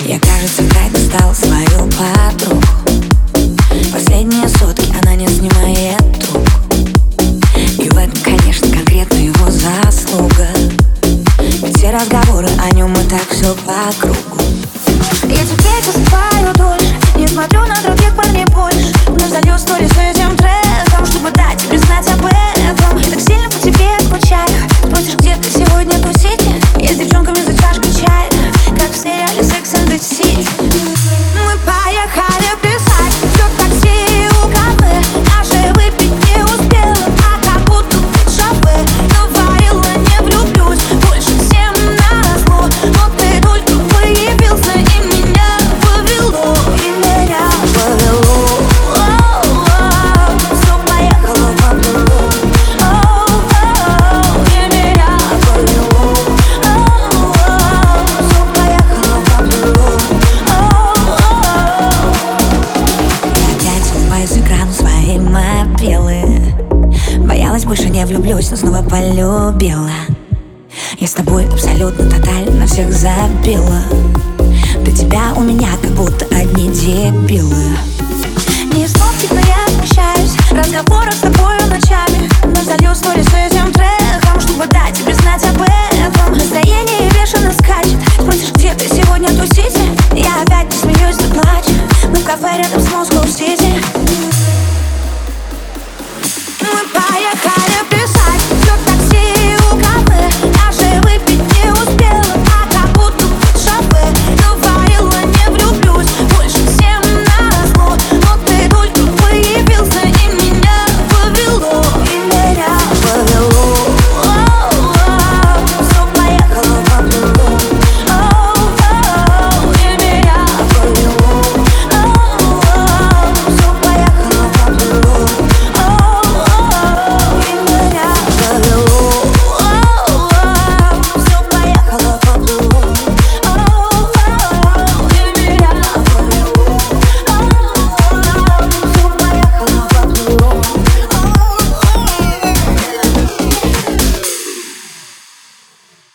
Я, кажется, край достал свою подругу. Последние сутки она не снимает трубку. И в этом, конечно, конкретно его заслуга. Ведь все разговоры о нем и так все по кругу. Я теперь засыпаю дольше, не смотрю на других парней больше. Вновь залью сторис с этим треком, чтобы дать тебе знать об этом. Я так сильно по тебе скучаю. Спросишь, где ты сегодня тусить? Я с девчонками за чашкой чая, как в сериале Sex and the City. Мы поехали писать все в такси у кафе. Даже выпить не успела, а как будто в шафе. Говорила, не влюблюсь больше всем назло, но ты только появился и меня повело. И меня повело. Все поехало по кругу. И меня повело. Все поехало по кругу. Я опять улыбаюсь экрану своей мобилы. Боялась, больше не влюблюсь, но снова полюбила. Я с тобой абсолютно тотально всех забила. До тебя у меня как будто одни дебилы. Не из слов, но я смущаюсь разговоров с тобою ночами. Вновь залью сторис с этим